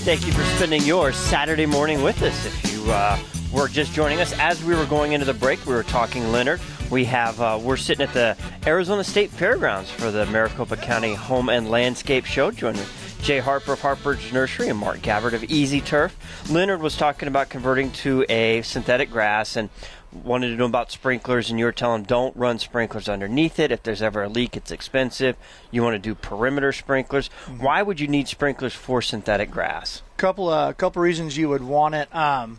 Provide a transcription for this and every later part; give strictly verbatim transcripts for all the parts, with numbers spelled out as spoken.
Thank you for spending your Saturday morning with us. If you uh, were just joining us, as we were going into the break, we were talking Leonard. We have uh, we're sitting at the Arizona State Fairgrounds for the Maricopa County Home and Landscape Show. Joining Jay Harper of Harper's Nursery and Mark Gabbard of Easy Turf. Leonard was talking about converting to a synthetic grass and wanted to know about sprinklers, and you were telling him don't run sprinklers underneath it. If there's ever a leak, it's expensive. You want to do perimeter sprinklers. Mm-hmm. Why would you need sprinklers for synthetic grass? Couple uh, couple reasons you would want it. Um,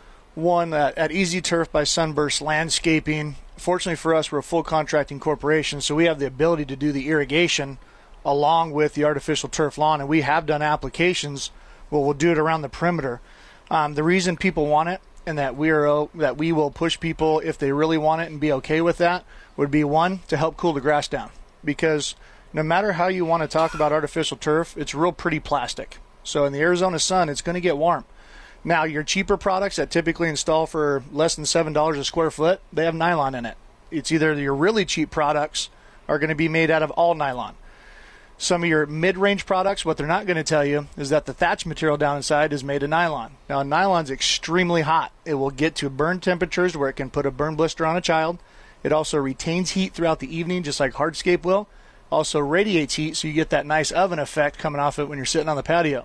one, uh, at Easy Turf by Sunburst Landscaping, fortunately for us, we're a full contracting corporation, so we have the ability to do the irrigation along with the artificial turf lawn, and we have done applications where we'll do it around the perimeter. Um, the reason people want it, and that we are that we will push people if they really want it and be okay with that, would be, one, to help cool the grass down. Because no matter how you want to talk about artificial turf, it's real pretty plastic. So in the Arizona sun, it's going to get warm. Now, your cheaper products that typically install for less than seven dollars a square foot, they have nylon in it. It's either your really cheap products are going to be made out of all nylon. Some of your mid-range products, what they're not going to tell you is that the thatch material down inside is made of nylon. Now, nylon's extremely hot. It will get to burn temperatures where it can put a burn blister on a child. It also retains heat throughout the evening, just like hardscape will. Also radiates heat, so you get that nice oven effect coming off it when you're sitting on the patio.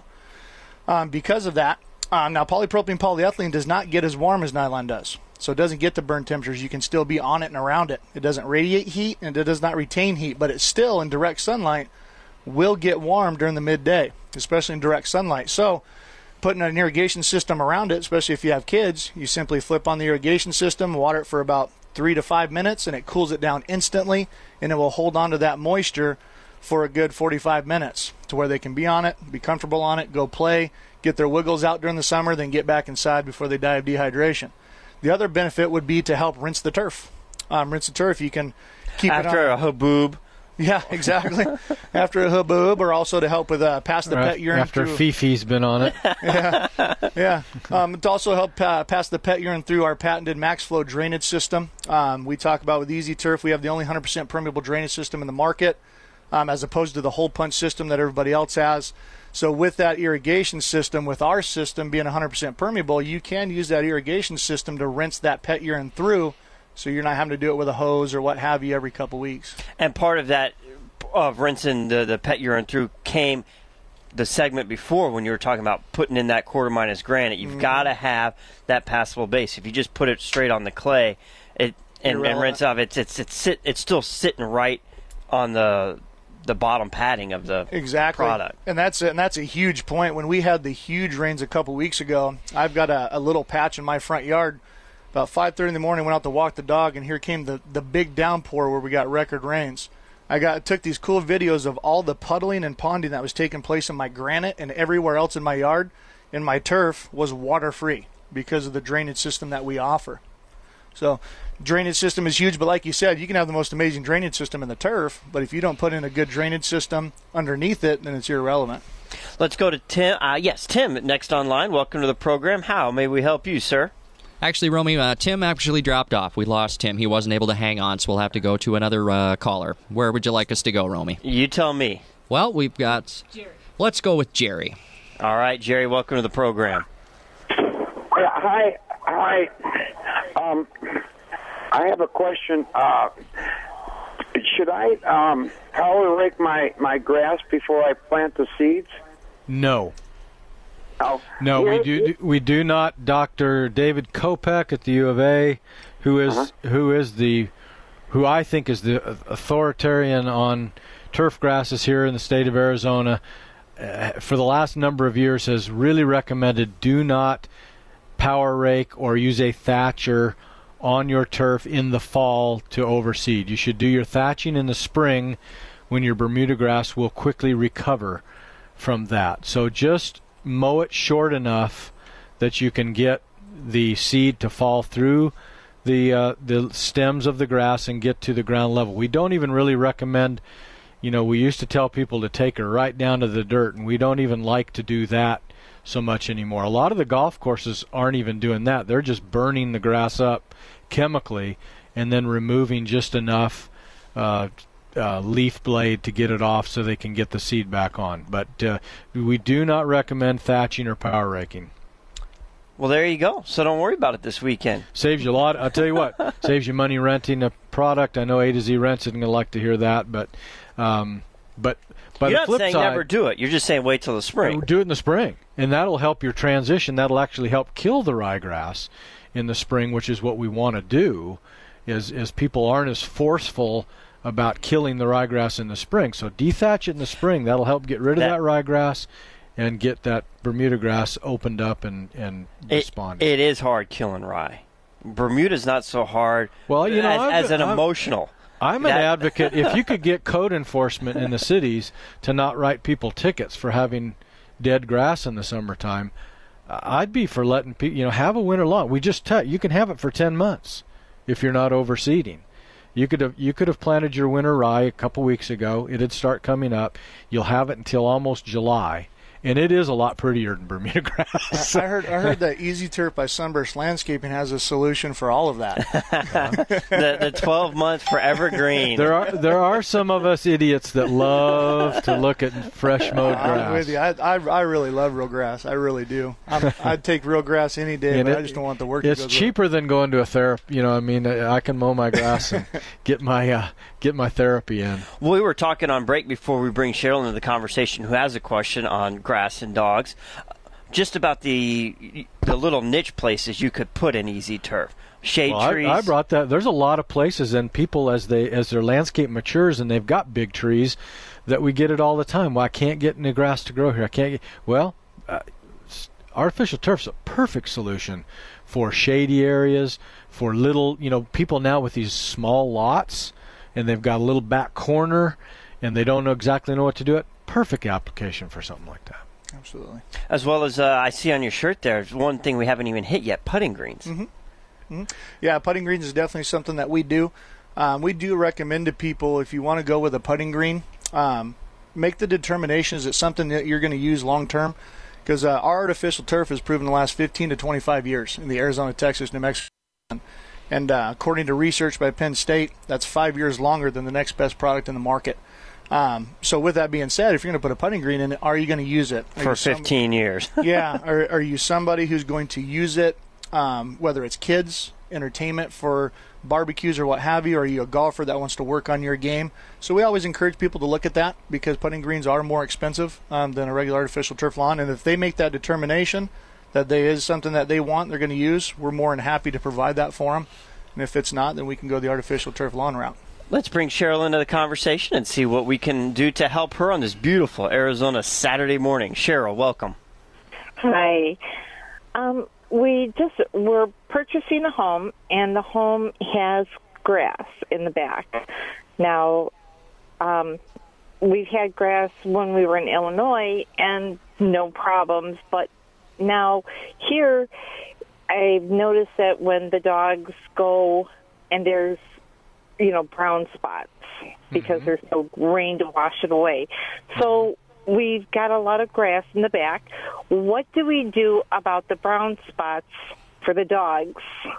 Um, because of that, um, now polypropylene polyethylene does not get as warm as nylon does. So it doesn't get to burn temperatures. You can still be on it and around it. It doesn't radiate heat, and it does not retain heat, but it's still in direct sunlight will get warm during the midday, especially in direct sunlight. So putting an irrigation system around it, especially if you have kids, you simply flip on the irrigation system, water it for about three to five minutes, and it cools it down instantly, and it will hold on to that moisture for a good forty-five minutes to where they can be on it, be comfortable on it, go play, get their wiggles out during the summer, then get back inside before they die of dehydration. The other benefit would be to help rinse the turf. Um, rinse the turf, you can keep After it on. a haboob. Yeah, exactly. After a haboob, or also to help with uh, pass the right. pet urine After through. Fifi's been on it. yeah, yeah. Um, to also help uh, pass the pet urine through our patented MaxFlow drainage system. Um, we talk about with Easy Turf, we have the only one hundred percent permeable drainage system in the market, um, as opposed to the hole punch system that everybody else has. So with that irrigation system, with our system being one hundred percent permeable, you can use that irrigation system to rinse that pet urine through, so you're not having to do it with a hose or what have you every couple weeks. And part of that, of rinsing the, the pet urine through, came the segment before when you were talking about putting in that quarter minus granite. You've mm-hmm. got to have that passable base. If you just put it straight on the clay it and, and rinse off, it's it's it's sit, it's still sitting right on the the bottom padding of the exactly. product. And that's a, and that's a huge point. When we had the huge rains a couple weeks ago, I've got a, a little patch in my front yard. About five thirty in the morning, went out to walk the dog, and here came the, the big downpour where we got record rains. I got took these cool videos of all the puddling and ponding that was taking place in my granite and everywhere else in my yard, and my turf was water-free because of the drainage system that we offer. So drainage system is huge, but like you said, you can have the most amazing drainage system in the turf, but if you don't put in a good drainage system underneath it, then it's irrelevant. Let's go to Tim. Uh, yes, Tim, next online. Welcome to the program. How may we help you, sir? Actually, Romy, uh, Tim actually dropped off. We lost Tim. He wasn't able to hang on, so we'll have to go to another uh, caller. Where would you like us to go, Romy? You tell me. Well, we've got... Jerry. Let's go with Jerry. All right, Jerry, welcome to the program. Yeah, hi. Hi. Um, I have a question. Uh, should I um, power rake my, my grass before I plant the seeds? No. Oh. No, we do we do not. Doctor David Kopech at the U of A, who is uh-huh. who is the who I think is the authoritarian on turf grasses here in the state of Arizona, uh, for the last number of years has really recommended do not power rake or use a thatcher on your turf in the fall to overseed. You should do your thatching in the spring when your Bermuda grass will quickly recover from that. So just mow it short enough that you can get the seed to fall through the uh, the stems of the grass and get to the ground level. We don't even really recommend, you know, we used to tell people to take it right down to the dirt, and we don't even like to do that so much anymore. A lot of the golf courses aren't even doing that. They're just burning the grass up chemically and then removing just enough uh, uh, leaf blade to get it off so they can get the seed back on. But uh, we do not recommend thatching or power raking. Well, there you go. So don't worry about it this weekend. Saves you a lot. I'll tell you what, saves you money renting a product. I know A to Z Rents isn't going to like to hear that, but um, but by You're the not flip saying side, never do it. You're just saying wait till the spring. do it in the spring, and that'll help your transition. That'll actually help kill the ryegrass in the spring, which is what we want to do, is, is people aren't as forceful about killing the ryegrass in the spring. So dethatch it in the spring. That'll help get rid of that, that ryegrass and get that Bermuda grass opened up and, and it, responding. It is hard killing rye. Bermuda's not so hard well, you know, as, as an I'm, emotional. I'm that, an advocate. If you could get code enforcement in the cities to not write people tickets for having dead grass in the summertime, I'd be for letting people, you know, have a winter lawn. We just t- you can have it for ten months if you're not overseeding. You could have you could have planted your winter rye a couple weeks ago. It'd start coming up. You'll have it until almost July, and it is a lot prettier than Bermuda grass. I heard I heard that Easy Turf by Sunburst Landscaping has a solution for all of that. the the twelve month forever green. There are there are some of us idiots that love to look at fresh mowed grass. I'm with you. I, I, I really love real grass. I really do. I'm, I'd take real grass any day, And but it- I just don't want the work. It's to go cheaper than going to a therapy. You know, I mean, I can mow my grass and get my uh, get my therapy in. We were talking on break before we bring Cheryl into the conversation, who has a question on grass and dogs, just about the the little niche places you could put in Easy Turf. Shade Well, trees. I, I brought that. There's a lot of places, and people as they as their landscape matures and they've got big trees, that we get it all the time. Well, I can't get any grass to grow here. I can't get. Well, uh, artificial turf's a perfect solution for shady areas, for little, you know, people now with these small lots, and they've got a little back corner, and they don't know exactly know what to do it. Perfect application for something like that. Absolutely. As well as uh, I see on your shirt there's one thing we haven't even hit yet, putting greens. Mm-hmm. Mm-hmm. Yeah, putting greens is definitely something that we do. Um, we do recommend to people, if you want to go with a putting green, um, make the determination, is it something that you're going to use long term? Because uh, our artificial turf has proven the last fifteen to twenty-five years in the Arizona, Texas, New Mexico. And uh, according to research by Penn State, that's five years longer than the next best product in the market. Um, so with that being said, if you're going to put a putting green in it, are you going to use it? Are For some- fifteen years. yeah. Are, are you somebody who's going to use it, um, whether it's kids, entertainment for barbecues or what have you? Or are you a golfer that wants to work on your game? So we always encourage people to look at that, because putting greens are more expensive um, than a regular artificial turf lawn. And if they make that determination that there is something that they want, they're going to use, we're more than happy to provide that for them. And if it's not, then we can go the artificial turf lawn route. Let's bring Cheryl into the conversation and see what we can do to help her on this beautiful Arizona Saturday morning. Cheryl, welcome. Hi. Um, we just we're purchasing a home, and the home has grass in the back. Now, um, we've had grass when we were in Illinois, and no problems. But now here, I've noticed that when the dogs go and there's, you know, brown spots because Mm-hmm. there's no rain to wash it away. So we've got a lot of grass in the back. What do we do about the brown spots for the dogs?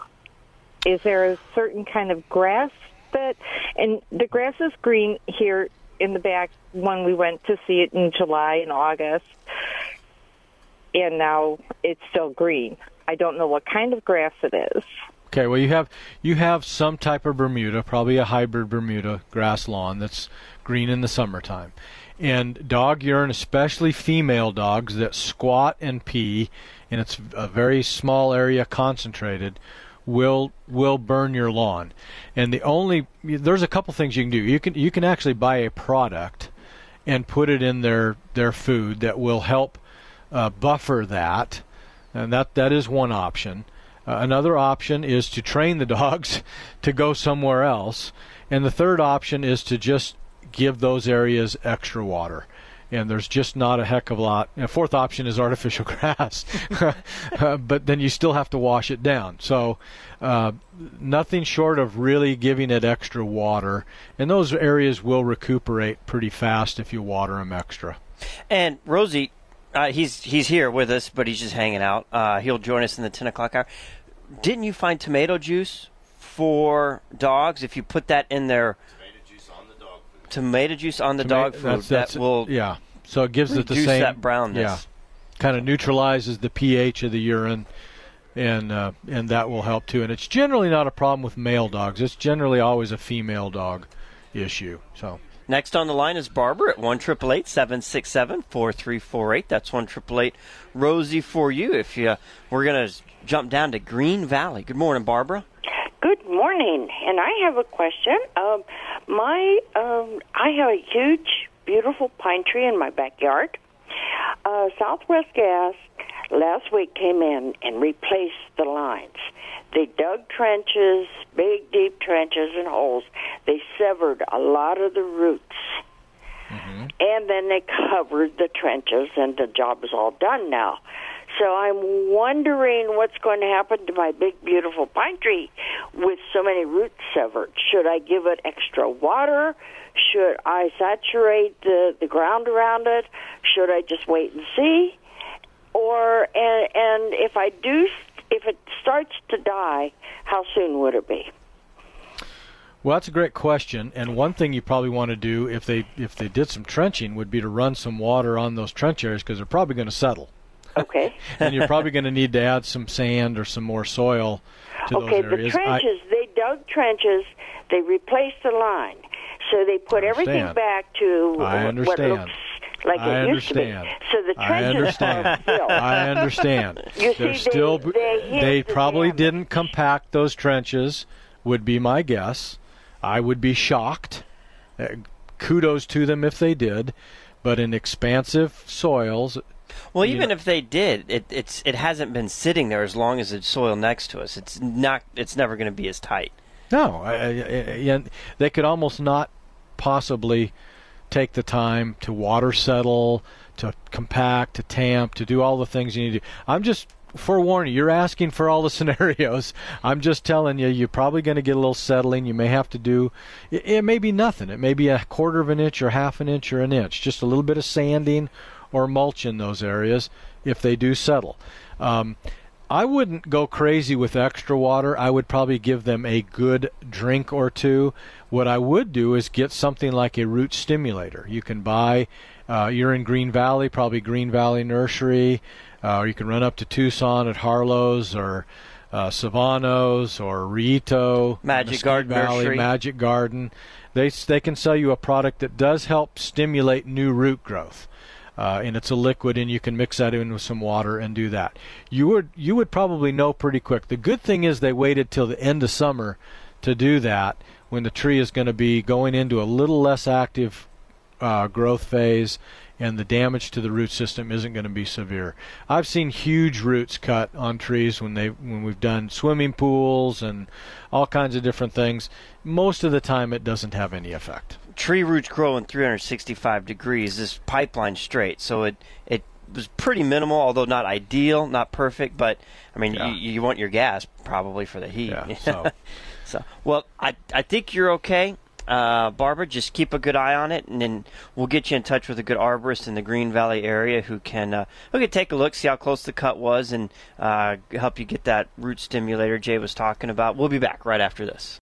Is there a certain kind of grass that, and the grass is green here in the back when we went to see it in July and August, and now it's still green. I don't know what kind of grass it is. Okay, well you have you have some type of Bermuda, probably a hybrid Bermuda grass lawn that's green in the summertime. And dog urine, especially female dogs that squat and pee, and it's a very small area concentrated, will will burn your lawn. And the only there's a couple things you can do. You can you can actually buy a product and put it in their their food that will help uh, buffer that, and that that is one option. Uh, another option is to train the dogs to go somewhere else. And the third option is to just give those areas extra water. And there's just not a heck of a lot. And a fourth option is artificial grass. uh, but then you still have to wash it down. So uh, nothing short of really giving it extra water. And those areas will recuperate pretty fast if you water them extra. And Rosie, uh, he's he's here with us, but he's just hanging out. Uh, he'll join us in the ten o'clock hour. Didn't you find tomato juice for dogs? If you put that in their Tomato juice on the dog food. tomato juice on the Toma- dog food. that's, that's, that will yeah. So it gives it the reduce same that brownness. Yeah, kind of neutralizes the pH of the urine, and uh, and that will help too. And it's generally not a problem with male dogs. It's generally always a female dog issue. So. Next on the line is Barbara at one eight eight eight, seven six seven, four three four eight. That's one eight eight eight, Rosie for you. If you, we're going to jump down to Green Valley. Good morning, Barbara. Good morning, and I have a question. Um, my, um, I have a huge, beautiful pine tree in my backyard. Uh, Southwest Gas last week came in and replaced the lines. They dug trenches, big, deep trenches and holes. They severed a lot of the roots. Mm-hmm. And then they covered the trenches, and the job is all done now. So I'm wondering what's going to happen to my big, beautiful pine tree with so many roots severed. Should I give it extra water? Should I saturate the, the ground around it? Should I just wait and see? Or and, and if I do, if it starts to die, how soon would it be? Well, that's a great question, and one thing you probably want to do if they if they did some trenching would be to run some water on those trench areas because they're probably going to settle. Okay. And you're probably going to need to add some sand or some more soil to okay, those areas. the trenches, I, they dug trenches, they replaced the line, so they put everything back to I understand. what looks like I it understand. used to be. So the I trenches understand. are filled. I understand. You They're see, still, they, they, hid they the probably damage. didn't compact those trenches, would be my guess. I would be shocked. Uh, kudos to them if they did. But in expansive soils... Well, even know, if they did, it, it's it hasn't been sitting there as long as the soil next to us. It's not. It's never going to be as tight. No, I, I, I, they could almost not possibly take the time to water settle, to compact, to tamp, to do all the things you need to do. I'm just forewarning you. You're asking for all the scenarios. I'm just telling you, you're probably going to get a little settling. You may have to do, it, it may be nothing. It may be a quarter of an inch or half an inch or an inch. Just a little bit of sanding or mulch in those areas if they do settle. Um, I wouldn't go crazy with extra water. I would probably give them a good drink or two. What I would do is get something like a root stimulator. You can buy, uh, you're in Green Valley, probably Green Valley Nursery, uh, or you can run up to Tucson at Harlow's or uh, Savano's or Rito, Magic Garden Valley, Nursery. Magic Garden. They, they can sell you a product that does help stimulate new root growth. Uh, and it's a liquid, and you can mix that in with some water and do that. You would you would probably know pretty quick. The good thing is they waited till the end of summer to do that, when the tree is going to be going into a little less active uh, growth phase, and the damage to the root system isn't going to be severe. I've seen huge roots cut on trees when they when we've done swimming pools and all kinds of different things. Most of the time, it doesn't have any effect. Tree roots grow in three hundred sixty-five degrees. This pipeline straight, so it it was pretty minimal, although not ideal, not perfect. But I mean, Yeah. you, you want your gas probably for the heat. Yeah, so. so well, I I think you're okay, uh, Barbara. Just keep a good eye on it, and then we'll get you in touch with a good arborist in the Green Valley area who can uh, who can take a look, see how close the cut was, and uh, help you get that root stimulator Jay was talking about. We'll be back right after this.